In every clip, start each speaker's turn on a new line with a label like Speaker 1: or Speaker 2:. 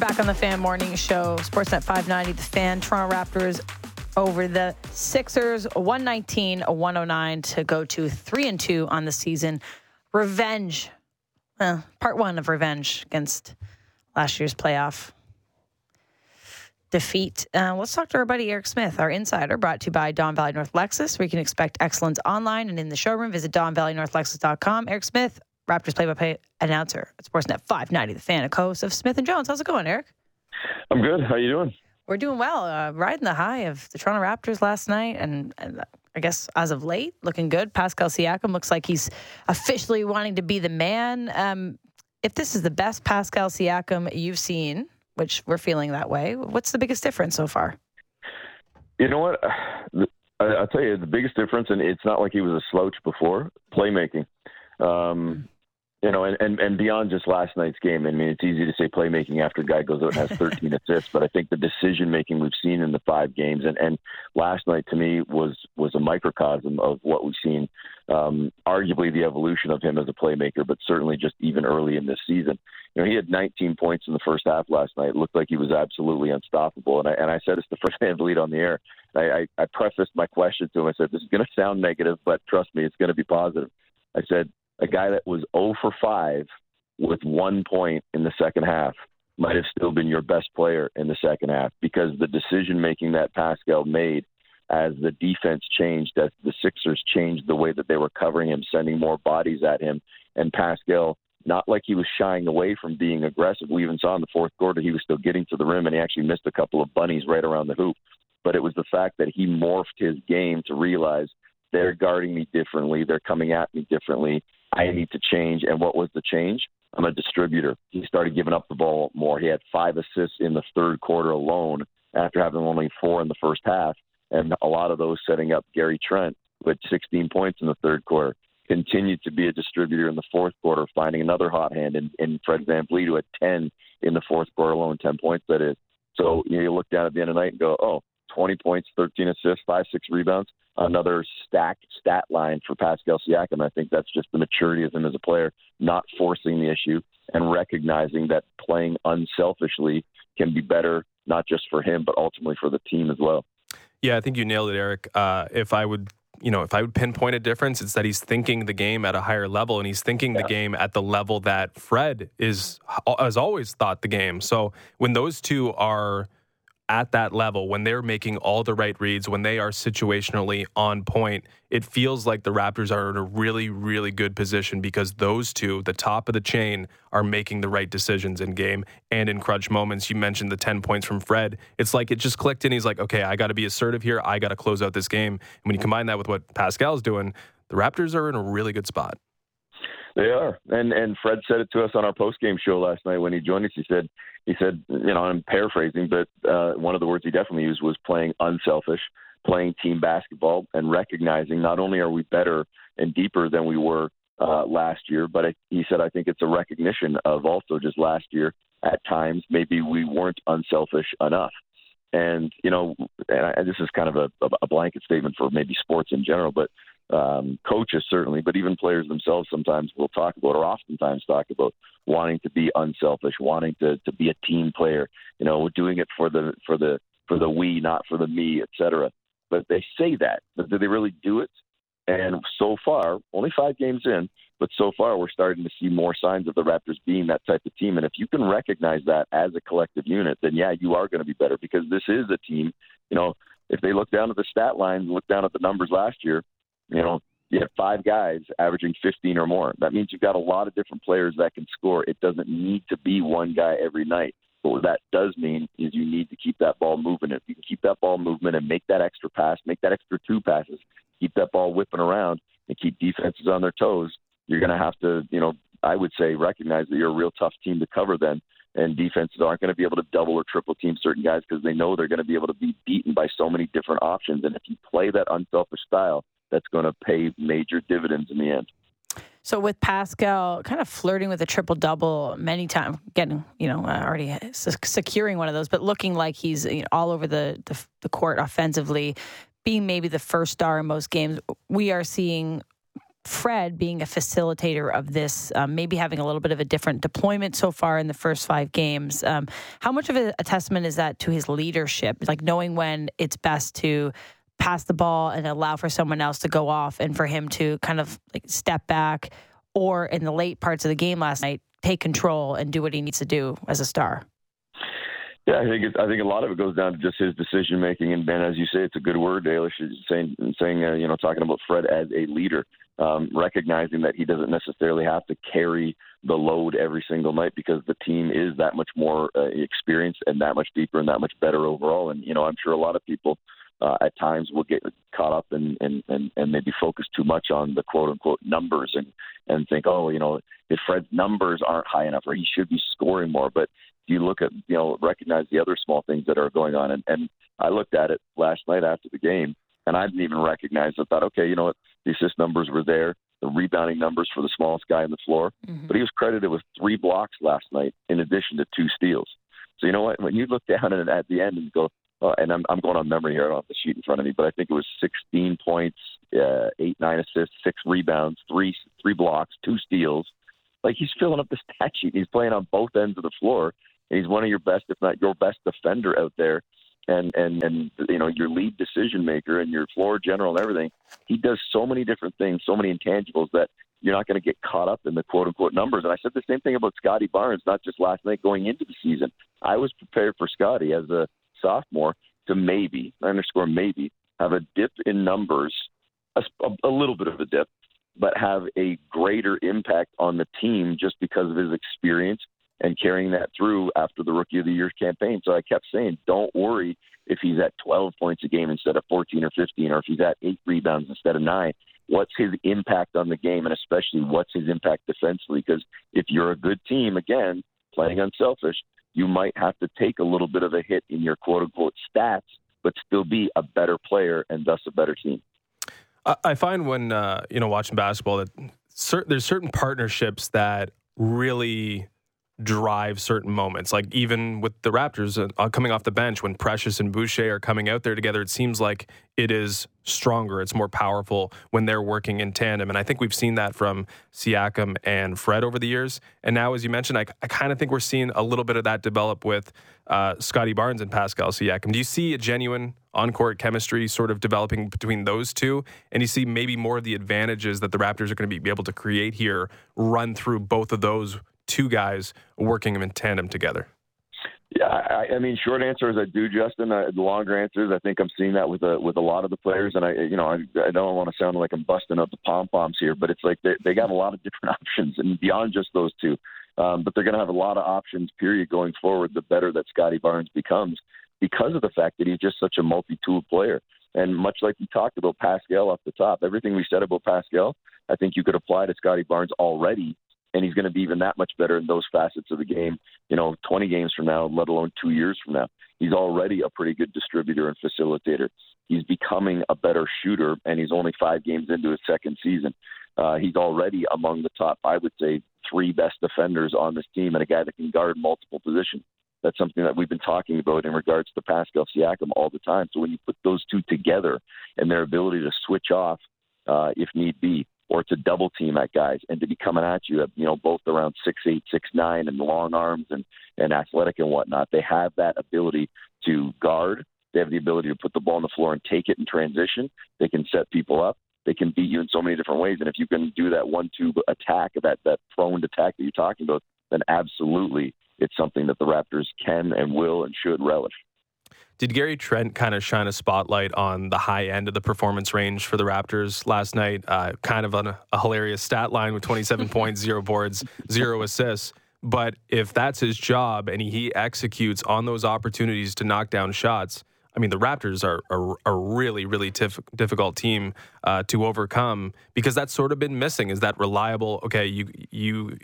Speaker 1: back on the Fan Morning Show. Sportsnet 590, The Fan. Toronto Raptors over the Sixers, 119-109 to go to 3-2 on the season. Revenge. Part one of revenge against last year's playoff defeat. Let's talk to our buddy Eric Smith, our insider, brought to you by Don Valley North Lexus, where you can expect excellence online and in the showroom. Visit DonValleyNorthLexus.com. Eric Smith, Raptors play-by-play announcer at Sportsnet 590, The Fan, and co-host of Smith & Jones. How's it going, Eric?
Speaker 2: I'm good. How you doing?
Speaker 1: We're doing well. Riding the high of the Toronto Raptors last night, and I guess as of late, looking good. Pascal Siakam looks like he's officially wanting to be the man. If this is the best Pascal Siakam you've seen, which we're feeling that way, what's the biggest difference so far?
Speaker 2: You know what? I'll tell you, the biggest difference, and it's not like he was a slouch before, playmaking. And beyond just last night's game, I mean, it's easy to say playmaking after a guy goes out and has 13 assists, but I think the decision-making we've seen in the 5 games, and last night to me was a microcosm of what we've seen, arguably the evolution of him as a playmaker, but certainly just even early in this season. You know, he had 19 points in the first half last night. It looked like he was absolutely unstoppable, and I said it's the first time lead on the air. I prefaced my question to him. I said, this is going to sound negative, but trust me, it's going to be positive. I said, a guy that was 0 for 5 with 1 point in the second half might have still been your best player in the second half, because the decision-making that Pascal made as the defense changed, as the Sixers changed the way that they were covering him, sending more bodies at him, and Pascal, not like he was shying away from being aggressive. We even saw in the fourth quarter he was still getting to the rim, and he actually missed a couple of bunnies right around the hoop. But it was the fact that he morphed his game to realize they're guarding me differently, they're coming at me differently, I need to change. And what was the change? I'm a distributor. He started giving up the ball more. He had 5 assists in the third quarter alone after having only 4 in the first half, and a lot of those setting up Gary Trent, who had 16 points in the third quarter. Continued to be a distributor in the fourth quarter, finding another hot hand in Fred VanVleet, who had 10 in the fourth quarter alone, 10 points that is. So you look down at the end of the night and go, 20 points, 13 assists, 5, 6 rebounds, another stacked stat line for Pascal Siakam. I think that's just the maturity of him as a player, not forcing the issue and recognizing that playing unselfishly can be better, not just for him, but ultimately for the team as well.
Speaker 3: Yeah, I think you nailed it, Eric. If I would pinpoint a difference, it's that he's thinking the game at a higher level, and he's thinking the game at the level that Fred has always thought the game. So when those two are at that level, when they're making all the right reads, when they are situationally on point, it feels like the Raptors are in a really, really good position, because those two, the top of the chain, are making the right decisions in game and in crunch moments. You mentioned the 10 points from Fred. It's like it just clicked, and he's like, okay, I got to be assertive here. I got to close out this game. And when you combine that with what Pascal's doing, the Raptors are in a really good spot.
Speaker 2: They are. And Fred said it to us on our post-game show last night when he joined us. He said, I'm paraphrasing, but one of the words he definitely used was playing unselfish, playing team basketball, and recognizing not only are we better and deeper than we were last year, but he said, I think it's a recognition of also just last year at times maybe we weren't unselfish enough. And, and this is kind of a blanket statement for maybe sports in general, but coaches certainly, but even players themselves sometimes will talk about, or oftentimes talk about, wanting to be unselfish, wanting to be a team player. We're doing it for the we, not for the me, etc. But they say that, but do they really do it? And so far, only 5 games in, but so far we're starting to see more signs of the Raptors being that type of team. And if you can recognize that as a collective unit, then yeah, you are going to be better, because this is a team. If they look down at the stat line, look down at the numbers last year, you have 5 guys averaging 15 or more. That means you've got a lot of different players that can score. It doesn't need to be one guy every night. But what that does mean is you need to keep that ball moving. If you can keep that ball moving and make that extra pass, make that extra 2 passes, keep that ball whipping around and keep defenses on their toes, you're going to have to, I would say, recognize that you're a real tough team to cover then. And defenses aren't going to be able to double or triple team certain guys, because they know they're going to be able to be beaten by so many different options. And if you play that unselfish style, that's going to pay major dividends in the end.
Speaker 1: So with Pascal kind of flirting with a triple-double many times, getting, already securing one of those, but looking like he's all over the court offensively, being maybe the first star in most games, we are seeing Fred being a facilitator of this, maybe having a little bit of a different deployment so far in the first 5 games. How much of a testament is that to his leadership, like knowing when it's best to pass the ball and allow for someone else to go off and for him to kind of like step back, or in the late parts of the game last night, take control and do what he needs to do as a star?
Speaker 2: Yeah, I think a lot of it goes down to just his decision making, and as you say, it's a good word, Dalish, saying talking about Fred as a leader, recognizing that he doesn't necessarily have to carry the load every single night because the team is that much more experienced and that much deeper and that much better overall. And I'm sure a lot of people at times will get caught up and maybe focus too much on the quote unquote numbers and think, if Fred's numbers aren't high enough or he should be scoring more, but you look at, recognize the other small things that are going on. And I looked at it last night after the game, and I didn't even recognize it. I thought, okay, you know what? The assist numbers were there, the rebounding numbers for the smallest guy on the floor. Mm-hmm. But he was credited with 3 blocks last night in addition to 2 steals. So you know what? When you look down at the end and go, and I'm going on memory here, I don't have the sheet in front of me, but I think it was 16 points, 8, 9 assists, 6 rebounds, 3 blocks, 2 steals. Like, he's filling up the stat sheet. He's playing on both ends of the floor. And he's one of your best, if not your best defender out there. And your lead decision maker and your floor general and everything. He does so many different things, so many intangibles that you're not going to get caught up in the quote-unquote numbers. And I said the same thing about Scotty Barnes, not just last night going into the season. I was prepared for Scotty as a sophomore to maybe have a dip in numbers, a little bit of a dip, but have a greater impact on the team just because of his experience and carrying that through after the Rookie of the Year campaign. So I kept saying, don't worry if he's at 12 points a game instead of 14 or 15, or if he's at 8 rebounds instead of 9. What's his impact on the game, and especially what's his impact defensively? Because if you're a good team, again, playing unselfish, you might have to take a little bit of a hit in your quote-unquote stats, but still be a better player and thus a better team.
Speaker 3: I find when, watching basketball that there's certain partnerships that really drive certain moments. Like even with the Raptors coming off the bench, when Precious and Boucher are coming out there together, it seems like it is stronger. It's more powerful when they're working in tandem. And I think we've seen that from Siakam and Fred over the years. And now, as you mentioned, I kind of think we're seeing a little bit of that develop with Scotty Barnes and Pascal Siakam. Do you see a genuine on-court chemistry sort of developing between those two? And you see maybe more of the advantages that the Raptors are going to be able to create here run through both of those 2 guys working in tandem together?
Speaker 2: Yeah, I mean, short answer is I do, Justin. The longer answer is I think I'm seeing that with a lot of the players, and I don't want to sound like I'm busting up the pom-poms here, but it's like they got a lot of different options, and beyond just those 2. But they're going to have a lot of options, period, going forward, the better that Scotty Barnes becomes, because of the fact that he's just such a multi-tool player. And much like we talked about Pascal off the top, everything we said about Pascal, I think you could apply to Scotty Barnes already, and he's going to be even that much better in those facets of the game, 20 games from now, let alone 2 years from now. He's already a pretty good distributor and facilitator. He's becoming a better shooter, and he's only 5 games into his second season. He's already among the top, I would say, 3 best defenders on this team, and a guy that can guard multiple positions. That's something that we've been talking about in regards to Pascal Siakam all the time. So when you put those 2 together and their ability to switch off if need be, or to double team at guys and to be coming at you, both around 6'8", 6'9", and long arms and athletic and whatnot. They have that ability to guard. They have the ability to put the ball on the floor and take it in transition. They can set people up. They can beat you in so many different ways. And if you can do that 1-2 attack, that prone attack that you're talking about, then absolutely it's something that the Raptors can and will and should relish.
Speaker 3: Did Gary Trent kind of shine a spotlight on the high end of the performance range for the Raptors last night? Kind of on a hilarious stat line with 27 points, 0 boards, 0 assists. But if that's his job and he executes on those opportunities to knock down shots, I mean, the Raptors are a really, really difficult team to overcome, because that's sort of been missing, is that reliable, okay, you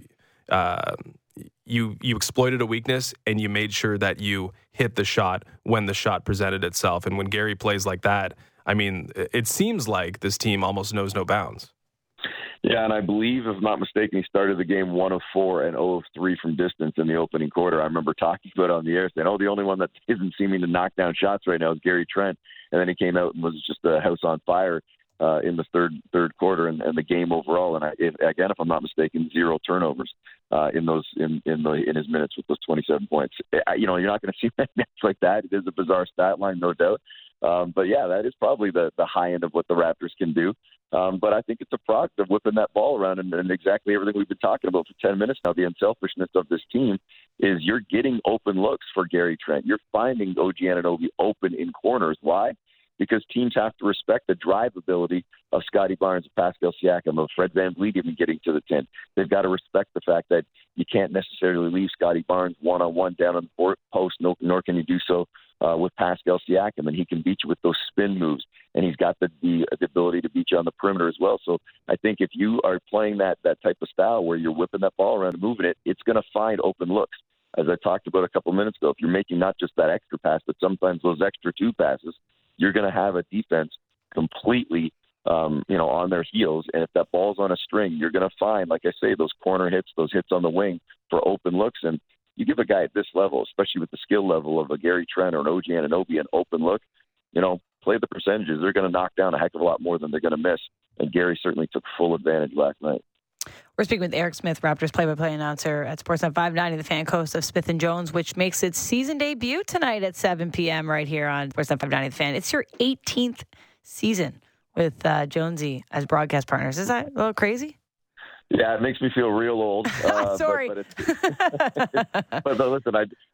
Speaker 3: exploited a weakness and you made sure that you hit the shot when the shot presented itself. And when Gary plays like that, I mean, it seems like this team almost knows no bounds.
Speaker 2: Yeah, and I believe, if I'm not mistaken, he started the game 1 of 4 and 0 of 3 from distance in the opening quarter. I remember talking about it on the air, saying, the only one that isn't seeming to knock down shots right now is Gary Trent. And then he came out and was just a house on fire in the third quarter and the game overall. And if I'm not mistaken, 0 turnovers in his minutes with those 27 points. You're not going to see many minutes like that. It is a bizarre stat line, no doubt. But yeah, that is probably the high end of what the Raptors can do. But I think it's a product of whipping that ball around and exactly everything we've been talking about for 10 minutes now. The unselfishness of this team is you're getting open looks for Gary Trent. You're finding OG Anunoby open in corners. Why? Because teams have to respect the drive ability of Scotty Barnes, of Pascal Siakam, of Fred VanVleet even getting to the 10. They've got to respect the fact that you can't necessarily leave Scotty Barnes one-on-one down on the post, nor can you do so with Pascal Siakam, and he can beat you with those spin moves, and he's got the ability to beat you on the perimeter as well. So I think if you are playing that type of style where you're whipping that ball around and moving it, it's going to find open looks. As I talked about a couple minutes ago, if you're making not just that extra pass, but sometimes those extra 2 passes, you're going to have a defense completely, on their heels. And if that ball's on a string, you're going to find, like I say, those corner hits, those hits on the wing for open looks. And you give a guy at this level, especially with the skill level of a Gary Trent or an OG Anunoby, an open look, play the percentages. They're going to knock down a heck of a lot more than they're going to miss. And Gary certainly took full advantage last night.
Speaker 1: We're speaking with Eric Smith, Raptors play-by-play announcer at Sportsnet 590, the fan host of Smith & Jones, which makes its season debut tonight at 7 p.m. right here on Sportsnet 590, the fan. It's your 18th season with Jonesy as broadcast partners. Is that a little crazy?
Speaker 2: Yeah, it makes me feel real old.
Speaker 1: Sorry.
Speaker 2: But listen,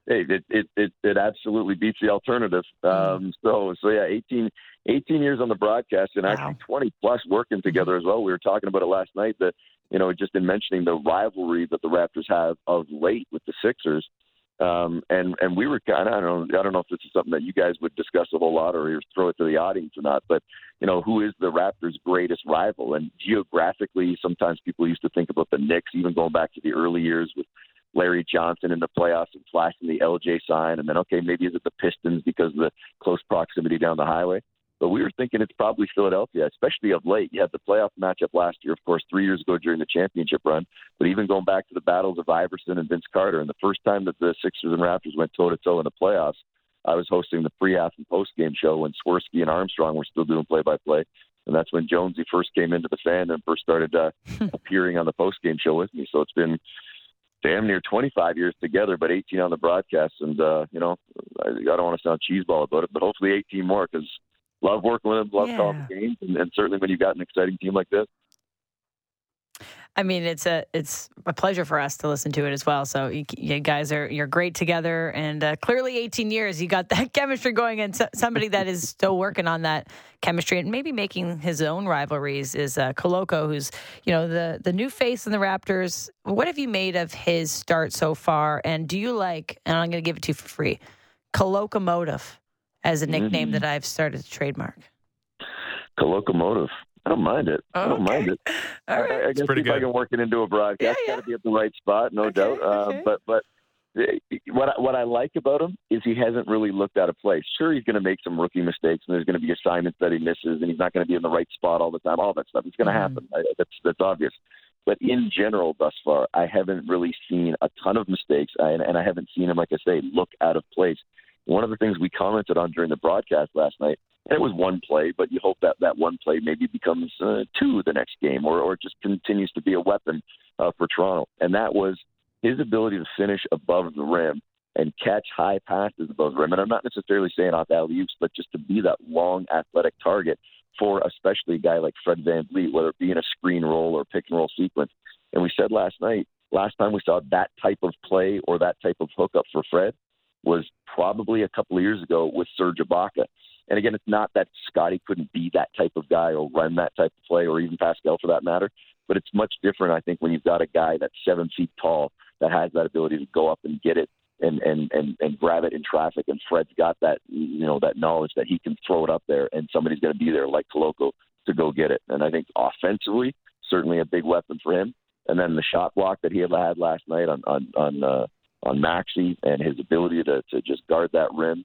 Speaker 2: it absolutely beats the alternative. So yeah, 18 years on the broadcast and actually 20 plus working together as well. We were talking about it last night that, just in mentioning the rivalry that the Raptors have of late with the Sixers. And we were kind of, I don't know if this is something that you guys would discuss a whole lot or throw it to the audience or not, but who is the Raptors' greatest rival? And geographically, sometimes people used to think about the Knicks, even going back to the early years with Larry Johnson in the playoffs and flashing the LJ sign. And then, okay, maybe is it the Pistons because of the close proximity down the highway? But we were thinking it's probably Philadelphia, especially of late. You had the playoff matchup last year, of course, 3 years ago during the championship run. But even going back to the battles of Iverson and Vince Carter, and the first time that the Sixers and Raptors went toe-to-toe in the playoffs, I was hosting the pre-half and post-game show when Swirsky and Armstrong were still doing play-by-play. And that's when Jonesy first came into the fan and first started appearing on the post-game show with me. So it's been damn near 25 years together, but 18 on the broadcast. And, I don't want to sound cheeseball about it, but hopefully 18 more because love working with him, love calling the games, and certainly when you've got an exciting team like this.
Speaker 1: I mean, it's a pleasure for us to listen to it as well. So you guys you're great together, and clearly 18 years, you got that chemistry going, and somebody that is still working on that chemistry and maybe making his own rivalries is Koloko, who's the new face in the Raptors. What have you made of his start so far? And do you like? And I'm going to give it to you for free, Kolokomotive as a nickname that I've started to trademark.
Speaker 2: Kolokomotive. I don't mind it.
Speaker 1: Oh,
Speaker 2: I don't mind it.
Speaker 1: All right.
Speaker 2: I guess if I can work it into a broadcast, got to be at the right spot, no doubt. But what I like about him is he hasn't really looked out of place. Sure, he's going to make some rookie mistakes, and there's going to be assignments that he misses, and he's not going to be in the right spot all the time. All that stuff is going to happen. That's obvious. But in general, thus far, I haven't really seen a ton of mistakes, and I haven't seen him, like I say, look out of place. One of the things we commented on during the broadcast last night, and it was one play, but you hope that one play maybe becomes 2 the next game or just continues to be a weapon for Toronto. And that was his ability to finish above the rim and catch high passes above the rim. And I'm not necessarily saying off alley-oops, but just to be that long athletic target for especially a guy like Fred VanVleet, whether it be in a screen roll or pick and roll sequence. And we said last time we saw that type of play or that type of hookup for Fred was probably a couple of years ago with Serge Ibaka. And again, it's not that Scotty couldn't be that type of guy or run that type of play, or even Pascal for that matter. But it's much different, I think, when you've got a guy that's 7 feet tall that has that ability to go up and get it and grab it in traffic. And Fred's got that, that knowledge that he can throw it up there and somebody's going to be there like Koloko to go get it. And I think offensively, certainly a big weapon for him. And then the shot block that he had last night on Maxey and his ability to just guard that rim.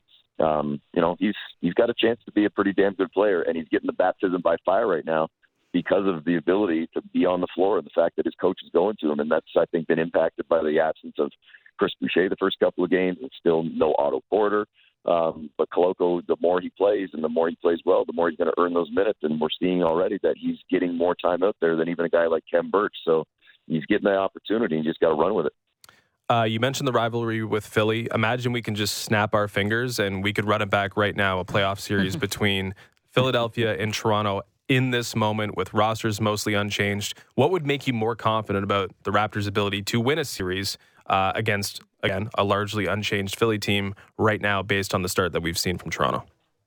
Speaker 2: He's got a chance to be a pretty damn good player, and he's getting the baptism by fire right now because of the ability to be on the floor and the fact that his coach is going to him. And that's, I think, been impacted by the absence of Chris Boucher the first couple of games, and still no Otto Porter. But Koloko, the more he plays and the more he plays well, the more he's going to earn those minutes. And we're seeing already that he's getting more time out there than even a guy like Kem Birch. So he's getting that opportunity and just got to run with it.
Speaker 3: You mentioned the rivalry with Philly. Imagine we can just snap our fingers and we could run it back right now, a playoff series between Philadelphia and Toronto in this moment with rosters mostly unchanged. What would make you more confident about the Raptors' ability to win a series against, again, a largely unchanged Philly team right now based on the start that we've seen from Toronto?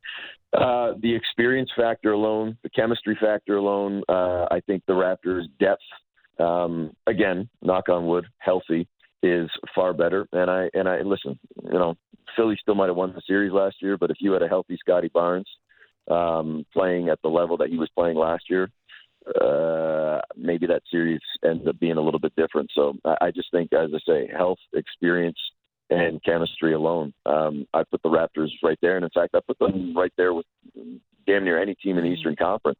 Speaker 2: The experience factor alone, the chemistry factor alone, I think the Raptors' depth, again, knock on wood, healthy, is far better. And I listen, Philly still might have won the series last year, but if you had a healthy Scotty Barnes playing at the level that he was playing last year, maybe that series ends up being a little bit different. So I just think, as I say, health, experience, and chemistry alone, I put the Raptors right there. And in fact, I put them right there with damn near any team in the Eastern Conference.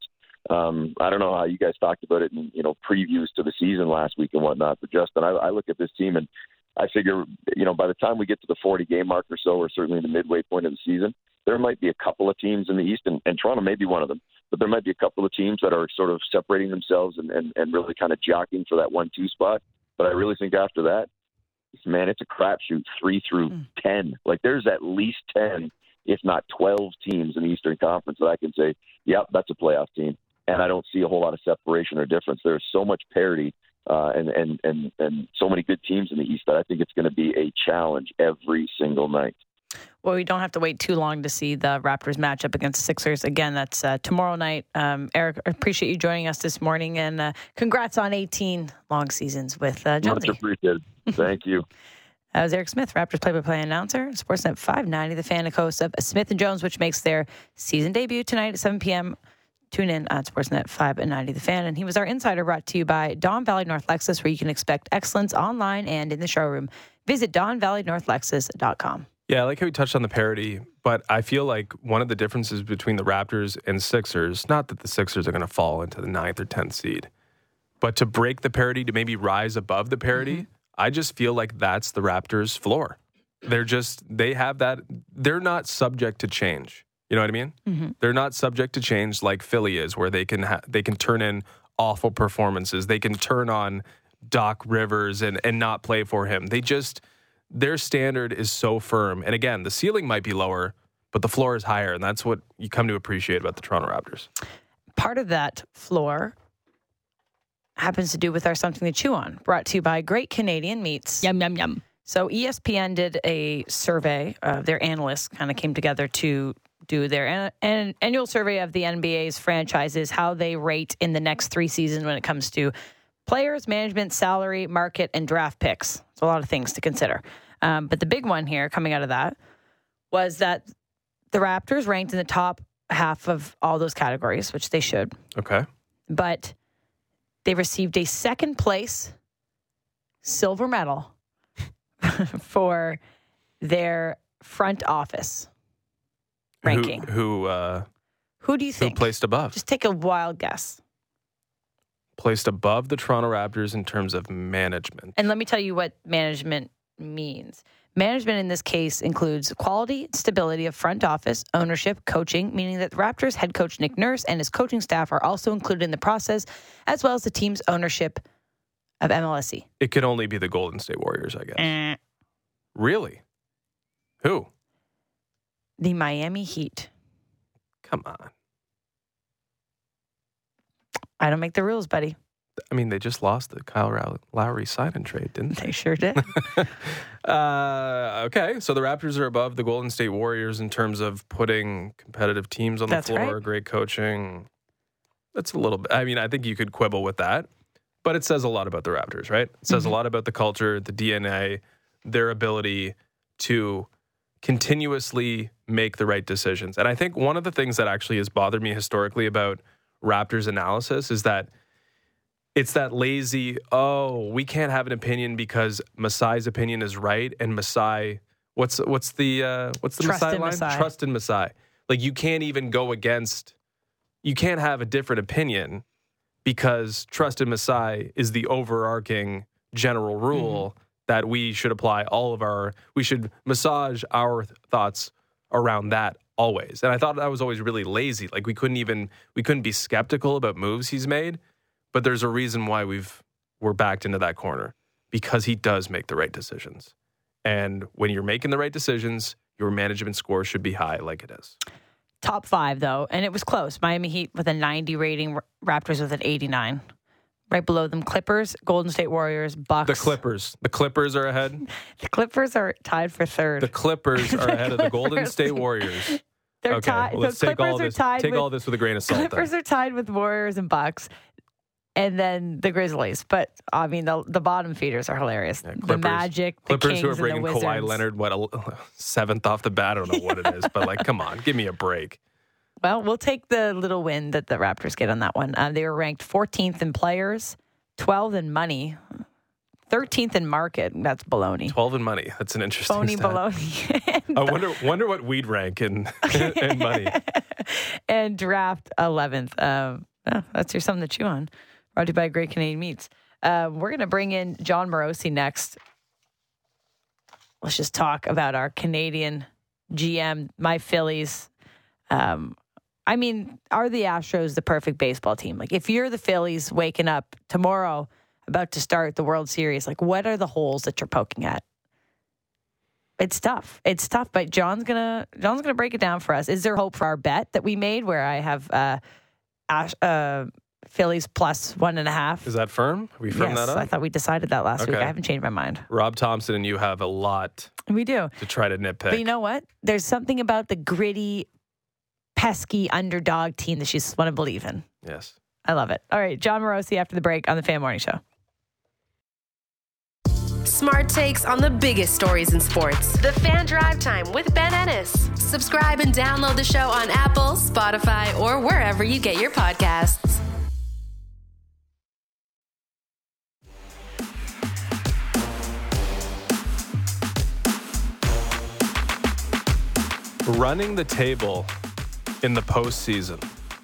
Speaker 2: I don't know how you guys talked about it in, previews to the season last week and whatnot, but Justin, I look at this team and I figure, by the time we get to the 40-game mark or so, or certainly the midway point of the season, there might be a couple of teams in the East, and Toronto may be one of them, but there might be a couple of teams that are sort of separating themselves and really kind of jockeying for that 1-2 spot. But I really think after that, man, it's a crapshoot 3 through 10. Like there's at least 10, if not 12 teams in the Eastern Conference that I can say, yep, that's a playoff team. And I don't see a whole lot of separation or difference. There's so much parity and so many good teams in the East that I think it's going to be a challenge every single night.
Speaker 1: Well, we don't have to wait too long to see the Raptors match up against the Sixers. Again, that's tomorrow night. Eric, I appreciate you joining us this morning, and congrats on 18 long seasons with Jonesy.
Speaker 2: Much appreciated. Thank you.
Speaker 1: That was Eric Smith, Raptors play-by-play announcer, Sportsnet 590, the fan and host of Smith and Jones, which makes their season debut tonight at 7 p.m. Tune in at Sportsnet 590, the fan. And he was our insider, brought to you by Don Valley North Lexus, where you can expect excellence online and in the showroom. Visit DonValleyNorthLexus.com.
Speaker 3: Yeah, I like how we touched on the parity, but I feel like one of the differences between the Raptors and Sixers, not that the Sixers are going to fall into the 9th or 10th seed, but to break the parity, to maybe rise above the parity, I just feel like that's the Raptors' floor. They have that. They're not subject to change. You know what I mean? Mm-hmm. They're not subject to change like Philly is, where they can turn in awful performances. They can turn on Doc Rivers and not play for him. Their standard is so firm. And again, the ceiling might be lower, but the floor is higher. And that's what you come to appreciate about the Toronto Raptors.
Speaker 1: Part of that floor happens to do with our Something to Chew On, brought to you by Great Canadian Meats.
Speaker 4: Yum, yum, yum.
Speaker 1: So ESPN did a survey. Their analysts kind of came together to do their annual survey of the NBA's franchises, how they rate in the next 3 seasons when it comes to players, management, salary, market, and draft picks. It's a lot of things to consider. But the big one here coming out of that was that the Raptors ranked in the top half of all those categories, which they should.
Speaker 3: Okay.
Speaker 1: But they received a second place silver medal for their front office ranking.
Speaker 3: Who
Speaker 1: do you think?
Speaker 3: Who placed above?
Speaker 1: Just take a wild guess.
Speaker 3: Placed above the Toronto Raptors in terms of management.
Speaker 1: And let me tell you what management means. Management in this case includes quality, stability of front office, ownership, coaching, meaning that the Raptors head coach Nick Nurse and his coaching staff are also included in the process, as well as the team's ownership of MLSE.
Speaker 3: It could only be the Golden State Warriors, I guess. Really? Who?
Speaker 1: The Miami Heat.
Speaker 3: Come on.
Speaker 1: I don't make the rules, buddy.
Speaker 3: I mean, they just lost the Kyle Lowry sign-and trade, didn't they?
Speaker 1: They sure did.
Speaker 3: Okay, so the Raptors are above the Golden State Warriors in terms of putting competitive teams on the floor, right. Great coaching. That's a little bit. I mean, I think you could quibble with that, but it says a lot about the Raptors, right? It says a lot about the culture, the DNA, their ability to continuously make the right decisions. And I think one of the things that actually has bothered me historically about Raptors analysis is that it's that lazy, we can't have an opinion because Masai's opinion is right, and Masai, what's the Masai line?
Speaker 1: Masai.
Speaker 3: Trust in Masai. Like you can't even go against, you can't have a different opinion because trust in Masai is the overarching general rule that we should apply we should massage our thoughts around that always. And I thought that was always really lazy. Like we couldn't be skeptical about moves he's made, but there's a reason why we're backed into that corner, because he does make the right decisions. And when you're making the right decisions, your management score should be high, like it is.
Speaker 1: Top 5, though, and it was close. Miami Heat with a 90 rating, Raptors with an 89. Right below them, Clippers, Golden State Warriors, Bucks.
Speaker 3: The Clippers are ahead.
Speaker 1: The Clippers are tied for third.
Speaker 3: The Clippers are ahead of the Golden State Warriors.
Speaker 1: They're tied.
Speaker 3: Well, let's take all this with a grain of salt.
Speaker 1: Clippers are tied with Warriors and Bucks, and then the Grizzlies. But I mean, the bottom feeders are hilarious. Yeah, the Magic, the
Speaker 3: Clippers
Speaker 1: Kings,
Speaker 3: who are bringing
Speaker 1: and the
Speaker 3: Kawhi Leonard, seventh off the bat. I don't know what it is, but like, come on, give me a break.
Speaker 1: Well, we'll take the little win that the Raptors get on that one. They were ranked 14th in players, 12th in money, 13th in market. That's baloney.
Speaker 3: 12 in money. That's an interesting
Speaker 1: Phony
Speaker 3: stat.
Speaker 1: baloney.
Speaker 3: I wonder what we'd rank in money.
Speaker 1: And draft 11th. That's your something to chew on. Brought to you by Great Canadian Meats. We're going to bring in Jon Morosi next. Let's just talk about our Canadian GM, my Phillies. I mean, are the Astros the perfect baseball team? Like, if you're the Phillies waking up tomorrow, about to start the World Series, like, what are the holes that you're poking at? It's tough. But John's gonna break it down for us. Is there hope for our bet that we made, where I have Phillies plus 1.5?
Speaker 3: Is that firm? Are we firm that up?
Speaker 1: I thought we decided that last week. I haven't changed my mind.
Speaker 3: Rob Thompson and you have a lot.
Speaker 1: We do
Speaker 3: to try to nitpick.
Speaker 1: But you know what? There's something about the gritty, pesky underdog team that you just want to believe in.
Speaker 3: Yes.
Speaker 1: I love it. All right, Jon Morosi after the break on the Fan Morning Show.
Speaker 4: Smart takes on the biggest stories in sports. The Fan Drive Time with Ben Ennis. Subscribe and download the show on Apple, Spotify, or wherever you get your podcasts.
Speaker 3: Running the table in the postseason.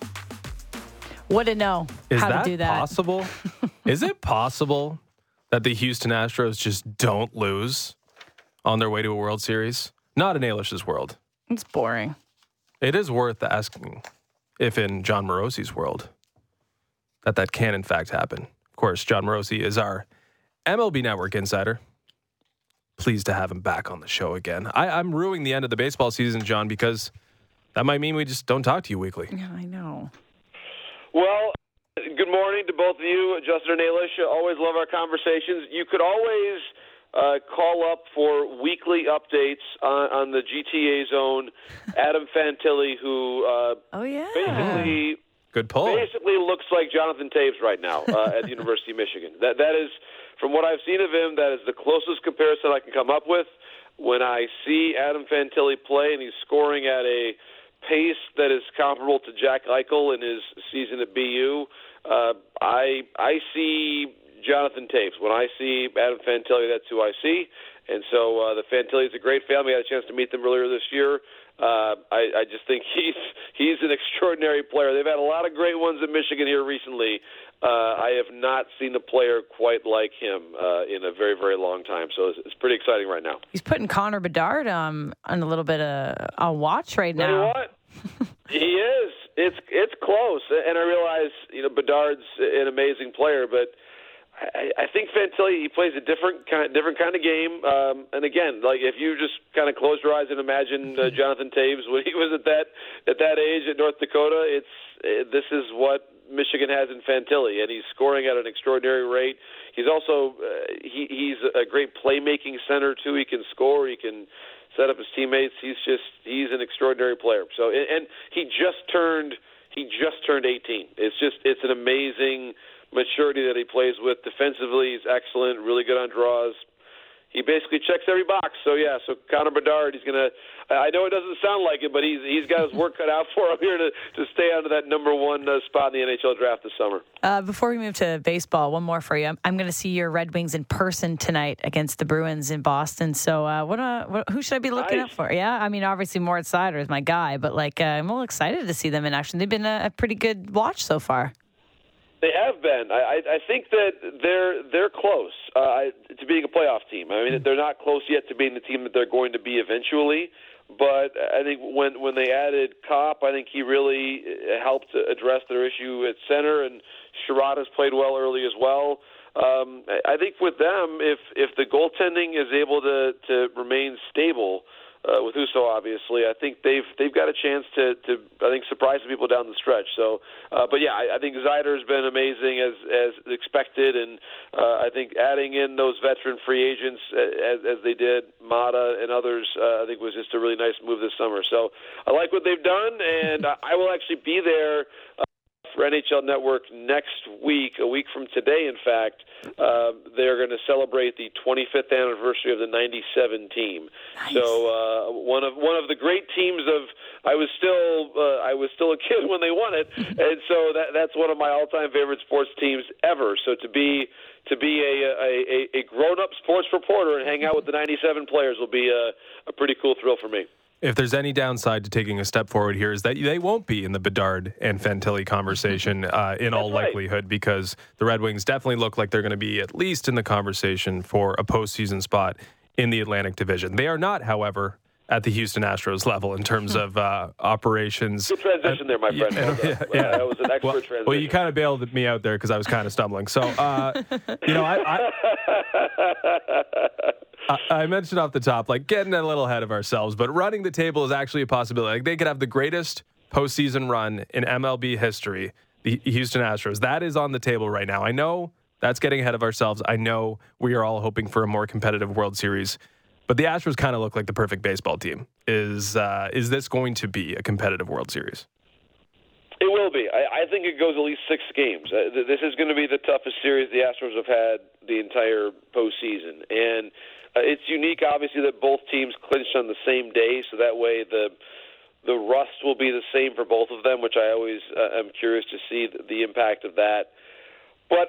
Speaker 1: Wouldn't know how to do that.
Speaker 3: Possible? Is it possible that the Houston Astros just don't lose on their way to a World Series? Not in Ailish's world.
Speaker 1: It's boring.
Speaker 3: It is worth asking if in Jon Morosi's world that can in fact happen. Of course, Jon Morosi is our MLB Network insider. Pleased to have him back on the show again. I'm ruining the end of the baseball season, John, because that might mean we just don't talk to you weekly.
Speaker 1: Yeah, I know.
Speaker 5: Well, good morning to both of you, Justin and Ailish. Always love our conversations. You could always call up for weekly updates on the GTA zone. Adam Fantilli, who basically
Speaker 3: good pull.
Speaker 5: Basically looks like Jonathan Taves right now at the University of Michigan. That is, from what I've seen of him, that is the closest comparison I can come up with. When I see Adam Fantilli play and he's scoring at a pace that is comparable to Jack Eichel in his season at BU, I see Jonathan Taves. When I see Adam Fantilli, that's who I see. And so the Fantillis is a great family. I had a chance to meet them earlier this year. I just think he's an extraordinary player. They've had a lot of great ones in Michigan here recently. I have not seen a player quite like him in a very, very long time. So it's pretty exciting right now.
Speaker 1: He's putting Connor Bedard on a little bit of a watch right now.
Speaker 5: You know what? He is. It's close, and I realize Bedard's an amazing player, but I think Fantilli, he plays a different kind of game. And again, like if you just kind of close your eyes and imagine Jonathan Taves when he was at that age at North Dakota, this is what Michigan has in Fantilli, and he's scoring at an extraordinary rate. He's also he's a great playmaking center too. He can score. He can set up his teammates. He's an extraordinary player. So and he just turned 18. It's an amazing maturity that he plays with. Defensively, he's excellent, really good on draws. He basically checks every box. So Connor Bedard, he's gonna. I know it doesn't sound like it, but he's got his work cut out for him here to stay under that number one spot in the NHL draft this summer.
Speaker 1: Before we move to baseball, one more for you. I'm going to see your Red Wings in person tonight against the Bruins in Boston. So who should I be looking out for? Yeah, I mean obviously Moritz Seider is my guy, but I'm a little excited to see them in action. They've been a pretty good watch so far.
Speaker 5: They have been. I think that they're close to being a playoff team. I mean, they're not close yet to being the team that they're going to be eventually, But I think when they added Kopp, I think he really helped address their issue at center, and Sherrod has played well early as well. I think with them, if the goaltending is able to remain stable, with Husso, obviously, I think they've got a chance to I think surprise people down the stretch. So, but yeah, I think Zeider has been amazing as expected, and I think adding in those veteran free agents as they did, Mata and others, I think was just a really nice move this summer. So I like what they've done, and I will actually be there for NHL Network next week, a week from today, in fact. They're going to celebrate the 25th anniversary of the '97 team. Nice. So one of the great teams of I was still a kid when they won it, and so that's one of my all-time favorite sports teams ever. So to be a grown-up sports reporter and hang out with the '97 players will be a pretty cool thrill for me.
Speaker 3: If there's any downside to taking a step forward here is that they won't be in the Bedard and Fantilli conversation in all likelihood, because the Red Wings definitely look like they're going to be at least in the conversation for a postseason spot in the Atlantic Division. They are not, however, at the Houston Astros level in terms of operations.
Speaker 5: Good transition there, my friend.
Speaker 3: Yeah.
Speaker 5: That was an expert transition.
Speaker 3: Well, you kind of bailed me out there because I was kind of stumbling. So, I mentioned off the top, like getting a little ahead of ourselves, but running the table is actually a possibility. Like they could have the greatest postseason run in MLB history, the Houston Astros. That is on the table right now. I know that's getting ahead of ourselves. I know we are all hoping for a more competitive World Series, but the Astros kind of look like the perfect baseball team. Is this going to be a competitive World Series?
Speaker 5: It will be. I think it goes at least 6 games. This is going to be the toughest series the Astros have had the entire postseason, and it's unique, obviously, that both teams clinched on the same day, so that way the rust will be the same for both of them, which I always am curious to see the impact of that. But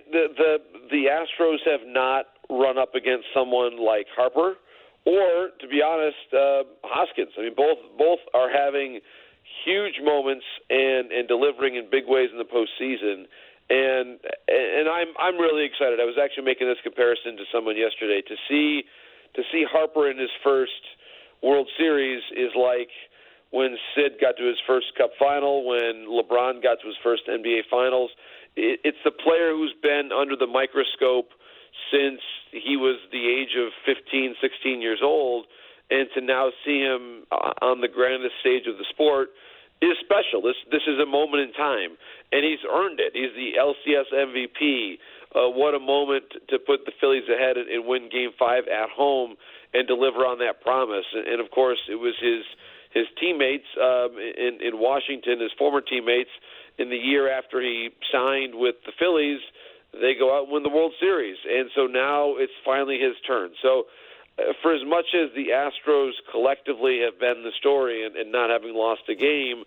Speaker 5: the Astros have not run up against someone like Harper or, to be honest, Hoskins. I mean, both are having huge moments and delivering in big ways in the postseason. And I'm really excited. I was actually making this comparison to someone yesterday. To see Harper in his first World Series is like when Sid got to his first Cup final, when LeBron got to his first NBA Finals. It's the player who's been under the microscope since he was the age of 15, 16 years old, and to now see him on the grandest stage of the sport is special. This is a moment in time, and he's earned it. He's the LCS MVP. What a moment to put the Phillies ahead and win Game 5 at home and deliver on that promise. And of course, it was his teammates in Washington, his former teammates, in the year after he signed with the Phillies, they go out and win the World Series. And so now it's finally his turn. So for as much as the Astros collectively have been the story and not having lost a game,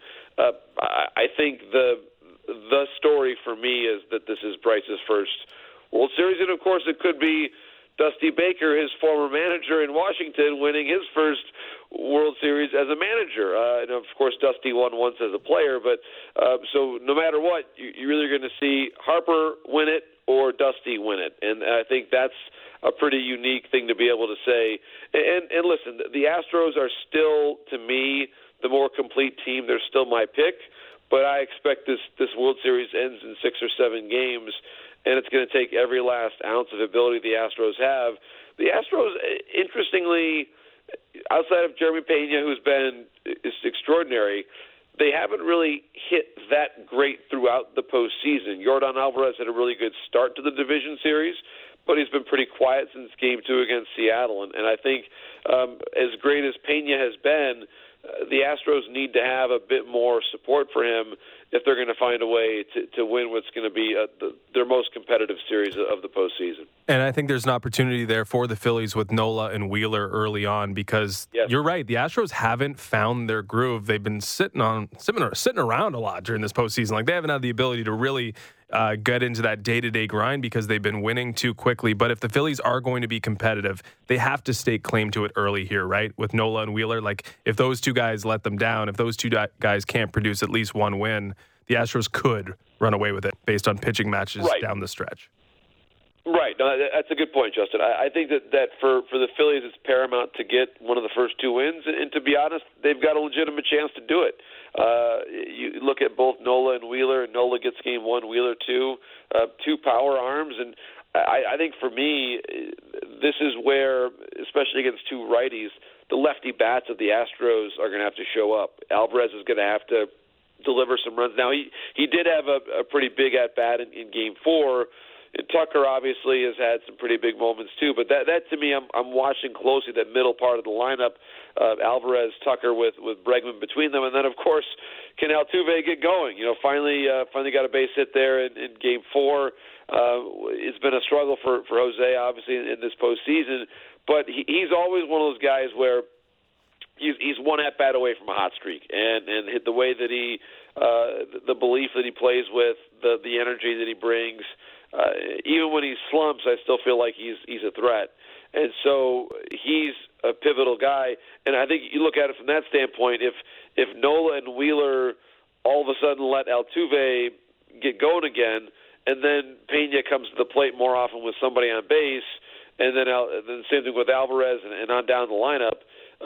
Speaker 5: I think the story for me is that this is Bryce's first World Series. And, of course, it could be Dusty Baker, his former manager in Washington, winning his first World Series as a manager. And, of course, Dusty won once as a player. But so no matter what, you're either going to see Harper win it or Dusty win it. And I think that's a pretty unique thing to be able to say. And listen, the Astros are still, to me, the more complete team. They're still my pick. But I expect this World Series ends in 6 or 7 games, and it's going to take every last ounce of ability the Astros have. The Astros, interestingly, outside of Jeremy Pena, who's been extraordinary, they haven't really hit that great throughout the postseason. Yordan Alvarez had a really good start to the division series, but he's been pretty quiet since Game 2 against Seattle. And I think as great as Pena has been, the Astros need to have a bit more support for him if they're going to find a way to win what's going to be their most competitive series of the postseason.
Speaker 3: And I think there's an opportunity there for the Phillies with Nola and Wheeler early on, because You're right, the Astros haven't found their groove. They've been sitting around a lot during this postseason. Like, they haven't had the ability to really get into that day-to-day grind because they've been winning too quickly. But if the Phillies are going to be competitive, they have to stake claim to it early here, right? With Nola and Wheeler, like, if those two guys let them down, if those two guys can't produce at least one win, the Astros could run away with it based on pitching matches down the stretch.
Speaker 5: Right. No, that's a good point, Justin. I think that for the Phillies, it's paramount to get one of the first 2 wins. And to be honest, they've got a legitimate chance to do it. You look at both Nola and Wheeler. Nola gets game 1, Wheeler 2, 2 power arms. And I think for me, this is where, especially against 2 righties, the lefty bats of the Astros are going to have to show up. Alvarez is going to have to deliver some runs. Now, he did have a pretty big at-bat in game 4. And Tucker obviously has had some pretty big moments too, but that to me, I'm watching closely that middle part of the lineup, Alvarez, Tucker with Bregman between them, and then of course, can Altuve get going? Finally got a base hit there in Game 4. It's been a struggle for Jose obviously in this postseason, but he's always one of those guys where he's one at bat away from a hot streak, and the way that he, the belief that he plays with, the energy that he brings. Even when he slumps, I still feel like he's a threat. And so he's a pivotal guy. And I think you look at it from that standpoint, if Nola and Wheeler all of a sudden let Altuve get going again, and then Pena comes to the plate more often with somebody on base, and then same thing with Alvarez and on down the lineup,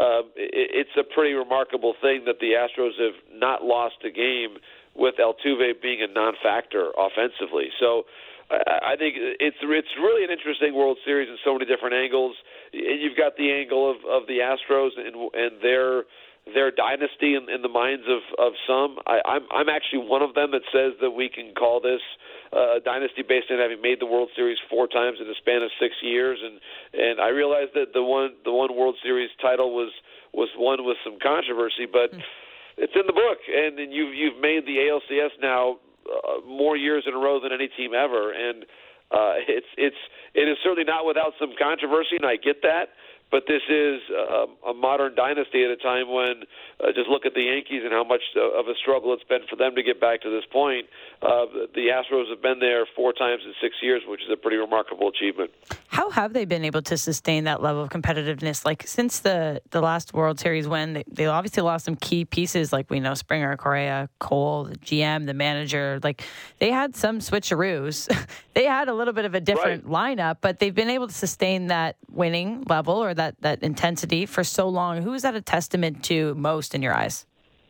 Speaker 5: it's a pretty remarkable thing that the Astros have not lost a game with Altuve being a non-factor offensively. So I think it's really an interesting World Series in so many different angles. And you've got the angle of the Astros and their dynasty in the minds of some. I'm actually one of them that says that we can call this a dynasty based on having made the World Series 4 times in a span of 6 years. And I realize that the one World Series title was won with some controversy, but it's in the book, and you've made the ALCS now more years in a row than any team ever, and it is certainly not without some controversy, and I get that. But this is a modern dynasty at a time when just look at the Yankees and how much of a struggle it's been for them to get back to this point. The Astros have been there 4 times in 6 years, which is a pretty remarkable achievement.
Speaker 1: How have they been able to sustain that level of competitiveness? Like since the last World Series win, they obviously lost some key pieces, like we know Springer, Correa, Cole, the GM, the manager. Like they had some switcheroos. They had a little bit of a different lineup, but they've been able to sustain that winning level or that intensity for so long. Who is that a testament to most in your eyes?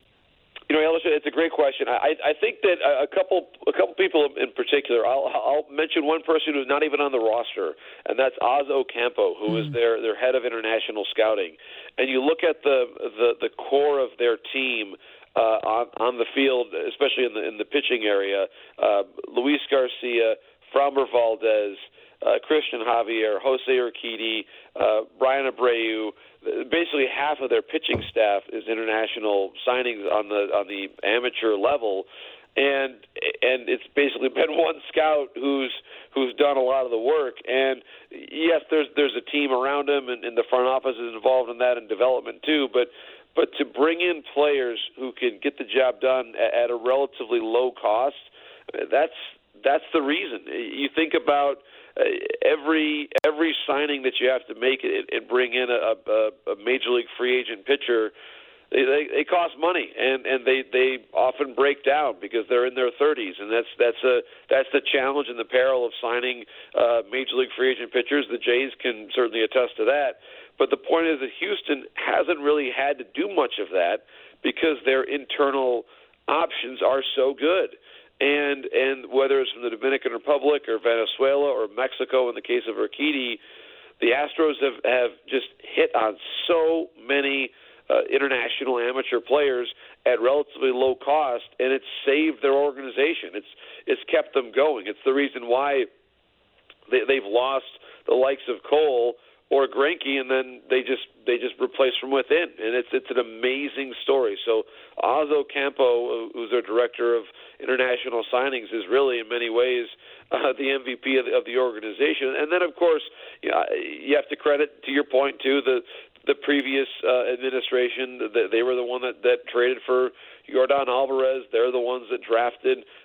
Speaker 5: Alicia, it's a great question. I think that a couple people in particular. I'll mention one person who's not even on the roster, and that's Oz Ocampo, who is their head of international scouting. And you look at the core of their team on the field, especially in the pitching area. Luis Garcia, Framber Valdez, Christian Javier, Jose Urquidy, Brian Abreu. Basically, half of their pitching staff is international signings on the amateur level, and it's basically been one scout who's done a lot of the work. And yes, there's a team around him, and the front office is involved in that and development too. But to bring in players who can get the job done at a relatively low cost, that's the reason. You think about every signing that you have to make and bring in a major league free agent pitcher, they cost money, and they often break down because they're in their 30s, and that's the challenge and the peril of signing major league free agent pitchers. The Jays can certainly attest to that, but the point is that Houston hasn't really had to do much of that because their internal options are so good. And whether it's from the Dominican Republic or Venezuela or Mexico in the case of Urquidy, the Astros have just hit on so many international amateur players at relatively low cost, and it's saved their organization. It's kept them going. It's the reason why they've lost the likes of Cole or Greinke, and then they just replace from within, and it's an amazing story. So Oz Ocampo, who's their director of international signings, is really in many ways the MVP of the organization. And then, of course, you have to credit, to your point, too, the previous administration. They were the one that traded for Yordan Alvarez. They're the ones that drafted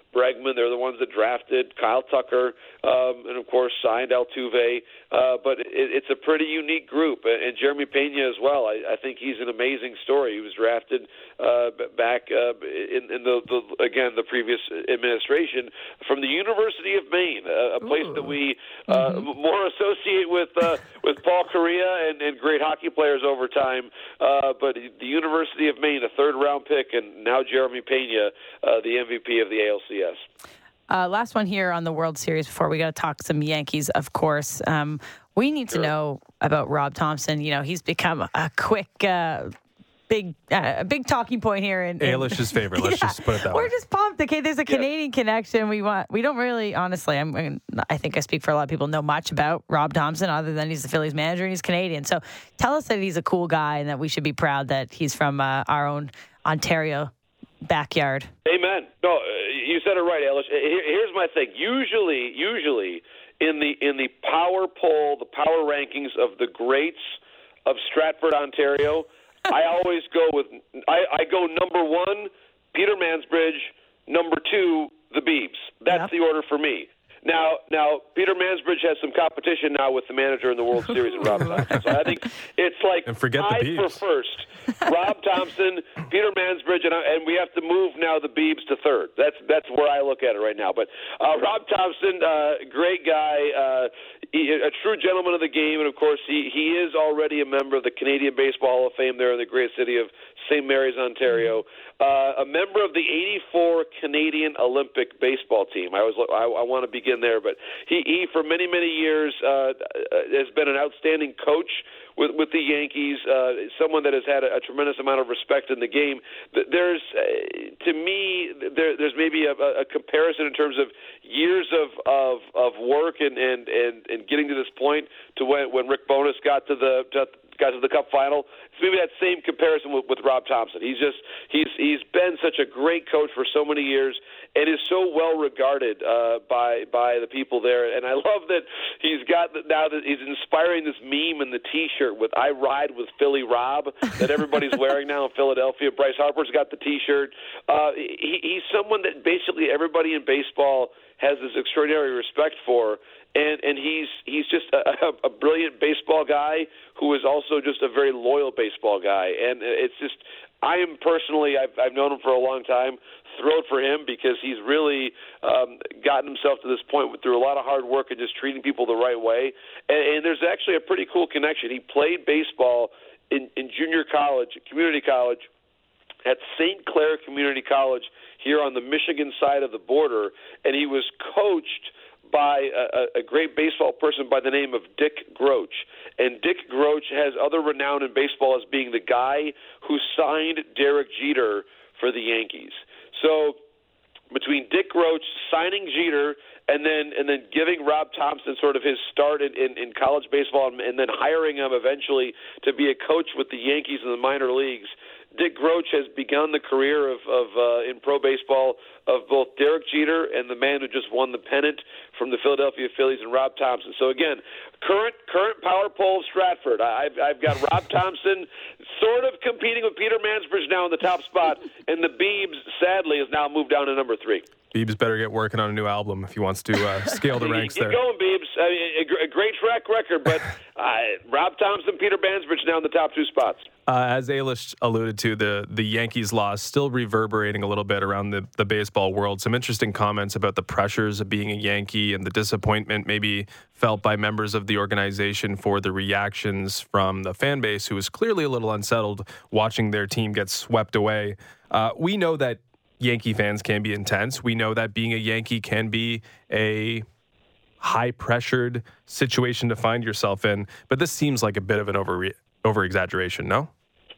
Speaker 5: Bregman. They're the ones that drafted Kyle Tucker, and of course signed Altuve. But it's a pretty unique group, and Jeremy Pena as well. I think he's an amazing story. He was drafted back in the previous administration from the University of Maine, a place that we more associate with Paul Correa and great hockey players over time. But the University of Maine, a third-round pick, and now Jeremy Pena, the MVP of the ALCS.
Speaker 1: Last one here on the World Series before we got to talk some Yankees, of course. We need to know about Rob Thompson. You know, he's become a quick, big talking point here.
Speaker 3: Ailish's favorite. Let's just put it that way.
Speaker 1: We're just pumped. Okay, there's a Canadian connection. We don't really, honestly, I think I speak for a lot of people, know much about Rob Thompson other than he's the Phillies manager and he's Canadian. So tell us that he's a cool guy and that we should be proud that he's from our own Ontario backyard.
Speaker 5: Amen. No, you said it right, Eilish. Here's my thing. Usually in the power poll, the power rankings of the greats of Stratford, Ontario, I always go with I go number 1, Peter Mansbridge, number 2, the Beebs. That's the order for me. Now, Peter Mansbridge has some competition now with the manager in the World Series, and Rob Thompson. So I think it's like tied for first. Rob Thompson, Peter Mansbridge, and we have to move now the Beebs to third. That's where I look at it right now. But Rob Thompson, great guy, a true gentleman of the game, and of course he is already a member of the Canadian Baseball Hall of Fame there in the great city of St. Mary's, Ontario. A member of the '84 Canadian Olympic baseball team. I want to begin there, but he for many years has been an outstanding coach with the Yankees. Someone that has had a tremendous amount of respect in the game. There's maybe a comparison in terms of years of work and getting to this point to when Rick Bowness got to the Cup final. It's maybe that same comparison with Rob Thompson. He's been such a great coach for so many years and is so well regarded by the people there. And I love that he's got now that he's inspiring this meme in the T-shirt with "I ride with Philly Rob" that everybody's wearing now in Philadelphia. Bryce Harper's got the T-shirt. He's someone that basically everybody in baseball has this extraordinary respect for. And he's just a brilliant baseball guy who is also just a very loyal baseball guy. And it's just, I am personally, I've known him for a long time, thrilled for him because he's really gotten himself to this point through a lot of hard work and just treating people the right way. And there's actually a pretty cool connection. He played baseball in junior college, community college, at St. Clair Community College here on the Michigan side of the border, and he was coached by a great baseball person by the name of Dick Groach. And Dick Groach has other renown in baseball as being the guy who signed Derek Jeter for the Yankees. So between Dick Groach signing Jeter and then giving Rob Thompson sort of his start in college baseball and then hiring him eventually to be a coach with the Yankees in the minor leagues, Dick Groach has begun the career of in pro baseball of both Derek Jeter and the man who just won the pennant from the Philadelphia Phillies and Rob Thompson. So again, current power poll of Stratford. I've got Rob Thompson sort of competing with Peter Mansbridge now in the top spot, and the Beebs sadly has now moved down to number 3.
Speaker 3: Beebs better get working on a new album if he wants to scale the ranks there.
Speaker 5: Keep going, Beebs. I mean, a great track record, but Rob Thompson, Peter Mansbridge now in the top 2 spots.
Speaker 3: As Ailish alluded to, the Yankees' loss still reverberating a little bit around the baseball world. Some interesting comments about the pressures of being a Yankee and the disappointment maybe felt by members of the organization for the reactions from the fan base, who was clearly a little unsettled watching their team get swept away. We know that Yankee fans can be intense. We know that being a Yankee can be a high-pressured situation to find yourself in. But this seems like a bit of an over-exaggeration, no?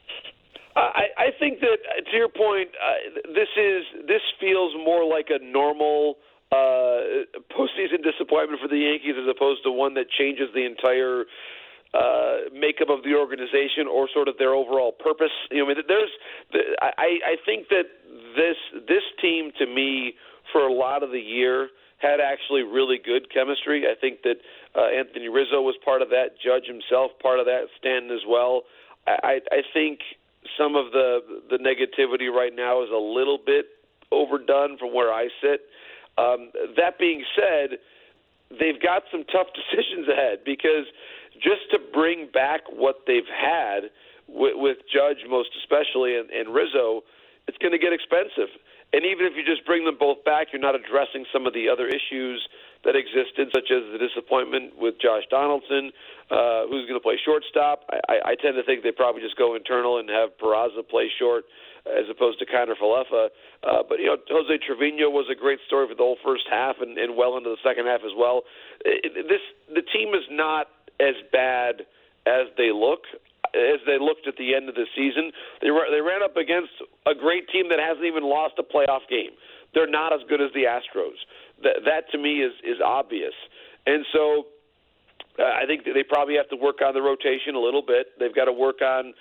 Speaker 5: I think that, to your point, this feels more like a normal postseason disappointment for the Yankees as opposed to one that changes the entire makeup of the organization or sort of their overall purpose. You know, I think that this team, to me, for a lot of the year, had actually really good chemistry. I think that Anthony Rizzo was part of that, Judge himself part of that, Stanton as well. I think some of the negativity right now is a little bit overdone from where I sit. That being said, they've got some tough decisions ahead because just to bring back what they've had with Judge most especially and Rizzo, it's going to get expensive. And even if you just bring them both back, you're not addressing some of the other issues that existed, such as the disappointment with Josh Donaldson, who's going to play shortstop. I tend to think they probably just go internal and have Peraza play short as opposed to Kiner Falefa. But, Jose Trevino was a great story for the whole first half and well into the second half as well. The team is not as bad as they looked at the end of the season. They ran up against a great team that hasn't even lost a playoff game. They're not as good as the Astros. That to me is obvious. And so I think they probably have to work on the rotation a little bit. They've got to work on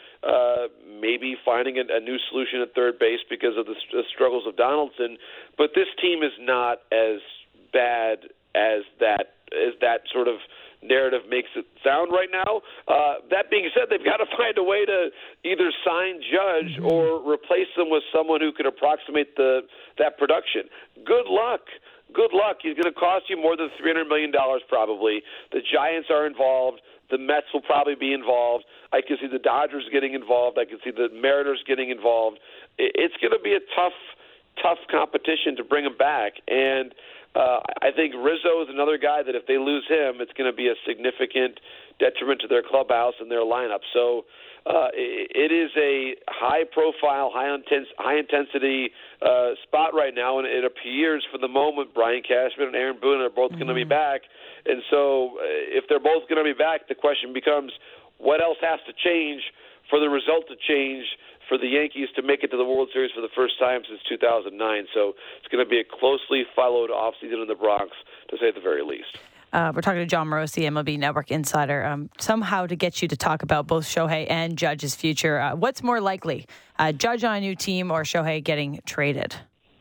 Speaker 5: maybe finding a new solution at third base because of the struggles of Donaldson. But this team is not as bad as that sort of narrative makes it sound right now. That being said, they've got to find a way to either sign Judge or replace them with someone who can approximate that production. Good luck. He's going to cost you more than $300 million probably. The Giants are involved. The Mets will probably be involved. I can see the Dodgers getting involved. I can see the Mariners getting involved. It's going to be a tough competition to bring him back. And I think Rizzo is another guy that if they lose him, it's going to be a significant detriment to their clubhouse and their lineup. So it is a high-profile, high-intensity spot right now, and it appears for the moment Brian Cashman and Aaron Boone are both going to be back. And so if they're both going to be back, the question becomes what else has to change for the result to change for the Yankees to make it to the World Series for the first time since 2009. So it's going to be a closely followed offseason in the Bronx, to say the very least.
Speaker 1: We're talking to John Morosi, MLB Network insider, somehow to get you to talk about both Shohei and Judge's future. What's more likely, Judge on a new team or Shohei getting traded?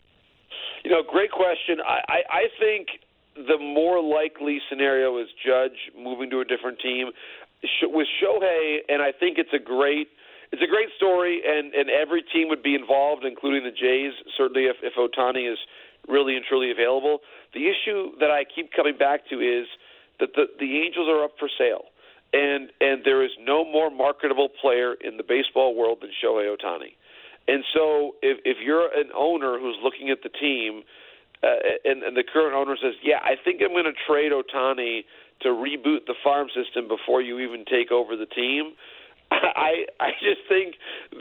Speaker 5: Great question. I think the more likely scenario is Judge moving to a different team. With Shohei, and I think it's a great story, and every team would be involved, including the Jays, certainly if Ohtani is really and truly available. The issue that I keep coming back to is that the Angels are up for sale, and there is no more marketable player in the baseball world than Shohei Ohtani. And so if you're an owner who's looking at the team, and the current owner says, yeah, I think I'm going to trade Ohtani to reboot the farm system before you even take over the team, I just think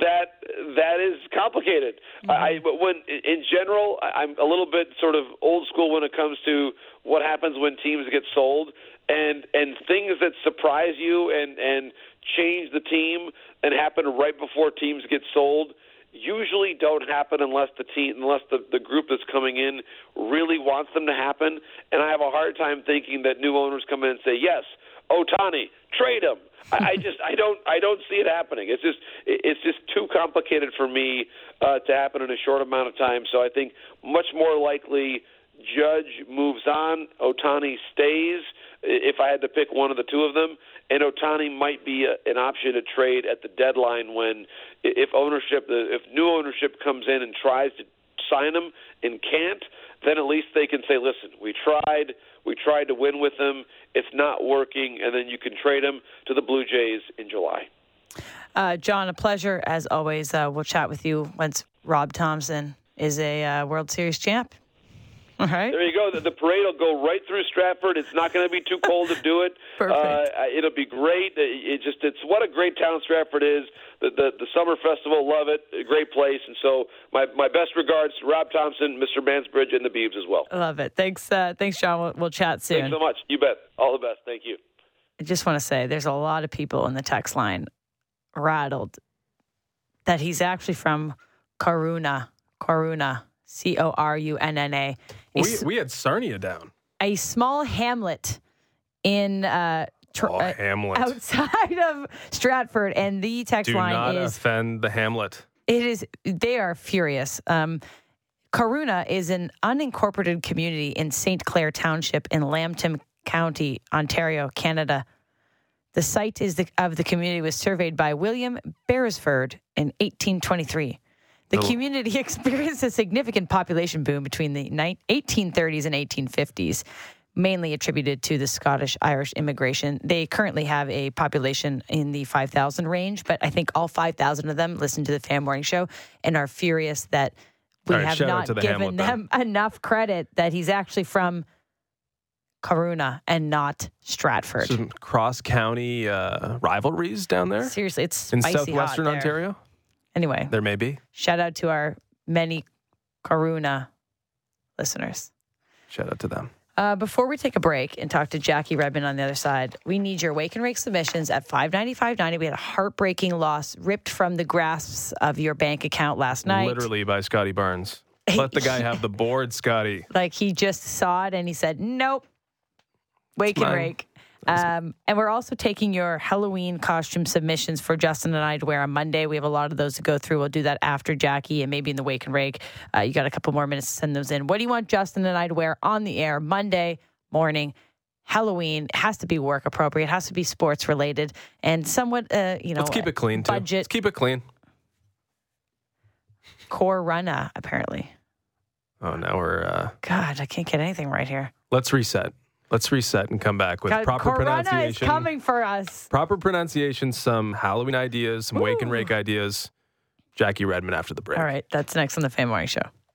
Speaker 5: that is complicated. But when in general, I'm a little bit sort of old school when it comes to what happens when teams get sold, and things that surprise you and change the team and happen right before teams get sold usually don't happen unless the group that's coming in really wants them to happen. And I have a hard time thinking that new owners come in and say, yes, Ohtani, trade him. I don't see it happening. It's just too complicated for me to happen in a short amount of time. So I think much more likely Judge moves on, Ohtani stays. If I had to pick one of the two of them, and Ohtani might be an option to trade at the deadline when, if new ownership comes in and tries to sign him and can't, then at least they can say, listen, we tried to win with him, it's not working, and then you can trade him to the Blue Jays in July.
Speaker 1: John, a pleasure as always. We'll chat with you once Rob Thompson is a World Series champ. All right.
Speaker 5: There you go. The parade will go right through Stratford. It's not going to be too cold to do it.
Speaker 1: Perfect.
Speaker 5: It'll be great. It's what a great town Stratford is. The summer festival, love it. A great place. And so my best regards to Rob Thompson, Mr. Mansbridge, and the Beebs as well.
Speaker 1: Love it. Thanks, John. We'll chat soon.
Speaker 5: Thanks so much. You bet. All the best. Thank you.
Speaker 1: I just want to say there's a lot of people in the text line rattled that he's actually from Corunna, Corunna.
Speaker 3: We had Sarnia down.
Speaker 1: A small hamlet in
Speaker 3: Hamlet
Speaker 1: outside of Stratford, and the text line is,
Speaker 3: do not offend the hamlet.
Speaker 1: It is. They are furious. Corunna is an unincorporated community in St. Clair Township in Lambton County, Ontario, Canada. The site of the community was surveyed by William Beresford in 1823. The community experienced a significant population boom between the 1830s and 1850s, mainly attributed to the Scottish-Irish immigration. They currently have a population in the 5,000 range, but I think all 5,000 of them listen to the Fan Morning Show and are furious that we have not given them enough credit that he's actually from Corunna and not Stratford.
Speaker 3: Some cross-county rivalries down there?
Speaker 1: Seriously, it's
Speaker 3: in
Speaker 1: spicy
Speaker 3: southwestern
Speaker 1: hot there.
Speaker 3: Ontario?
Speaker 1: Anyway.
Speaker 3: There may be.
Speaker 1: Shout out to our many Corunna listeners.
Speaker 3: Shout out to them.
Speaker 1: Before we take a break and talk to Jackie Redmond on the other side, we need your Wake and Rake submissions at $595.90. We had a heartbreaking loss ripped from the grasps of your bank account last night.
Speaker 3: Literally by Scotty Barnes. Let the guy have the board, Scotty.
Speaker 1: Like he just saw it and he said, nope, Wake and Rake. And we're also taking your Halloween costume submissions for Justin and I to wear on Monday. We have a lot of those to go through. We'll do that after Jackie and maybe in the Wake and Rake. You got a couple more minutes to send those in. What do you want Justin and I to wear on the air Monday morning? Halloween has to be work appropriate, has to be sports related, and somewhat,
Speaker 3: Let's keep it clean, too.
Speaker 1: Budget.
Speaker 3: Let's keep it clean.
Speaker 1: Corunna, apparently.
Speaker 3: Oh, now we're...
Speaker 1: God, I can't get anything right here.
Speaker 3: Let's reset. Let's reset and come back with proper pronunciation.
Speaker 1: Corunna is coming for us.
Speaker 3: Proper pronunciation, some Halloween ideas, some Wake and Rake ideas. Jackie Redmond after the break.
Speaker 1: All right, that's next on the Fan Morning Show.